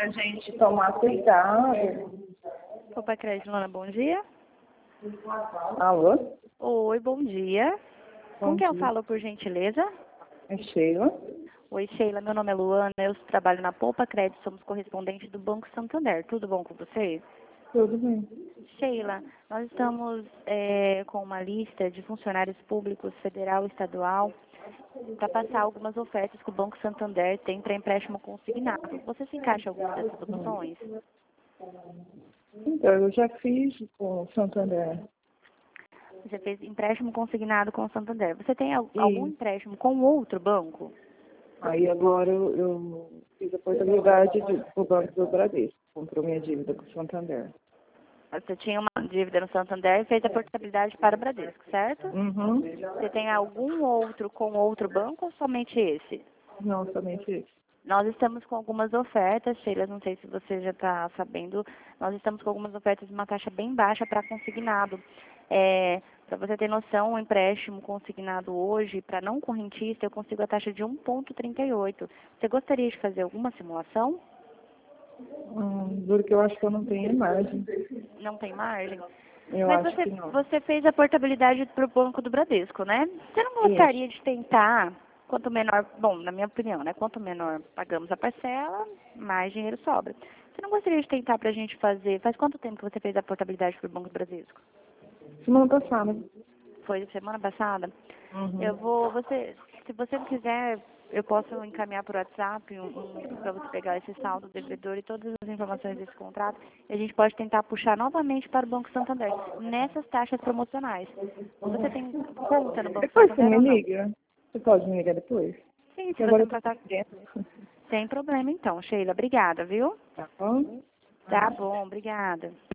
a gente tomar cuidado. Poupa Crédito, Lana, bom dia. Alô? Oi, bom dia. Bom Com quem eu dia. falo, por gentileza? É Sheila? Oi, Sheila, meu nome é Luana, eu trabalho na Poupa Crédito, somos correspondentes do Banco Santander. Tudo bom com você? Tudo bem. Sheila, nós estamos com uma lista de funcionários públicos federal e estadual para passar algumas ofertas que o Banco Santander tem para empréstimo consignado. Você se encaixa em alguma dessas opções? Então, eu já fiz com o Santander. Você fez empréstimo consignado com o Santander. Você tem algum E empréstimo com outro banco? aí agora eu fiz a portabilidade do Banco do Bradesco. Comprou minha dívida com o Santander. Você tinha uma dívida no Santander e fez a portabilidade para o Bradesco, certo? Uhum. Você tem algum outro com outro banco ou somente esse? Não, somente isso. Nós estamos com algumas ofertas, Sheila, não sei se você já está sabendo, nós estamos com algumas ofertas de uma taxa bem baixa para consignado. Para você ter noção, o empréstimo consignado hoje, para não correntista, eu consigo a taxa de 1,38. Você gostaria de fazer alguma simulação? Duro que eu acho que eu não tenho imagem. Não tem margem? Eu Mas acho que não. você fez a portabilidade para o Banco do Bradesco, né? Você não gostaria de tentar, quanto menor, bom, na minha opinião, né? Quanto menor pagamos a parcela, mais dinheiro sobra. Você não gostaria de tentar para a gente fazer, faz quanto tempo que você fez a portabilidade para o Banco do Bradesco? Semana passada. Foi semana passada? Uhum. Se você não quiser, eu posso encaminhar por WhatsApp um link para você pegar esse saldo devedor e todas as informações desse contrato. E a gente pode tentar puxar novamente para o Banco Santander, nessas taxas promocionais. Você tem conta no Banco Depois você Santander me ou não? liga. Você pode me ligar depois? Sim, Porque se você agora eu não tô passar, dentro. sem problema então, Sheila. Obrigada, viu? Tá bom? Tá bom, obrigada.